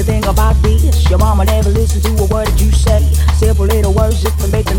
you think about this? Your mama never listened to a word that you say. Simple little words just to make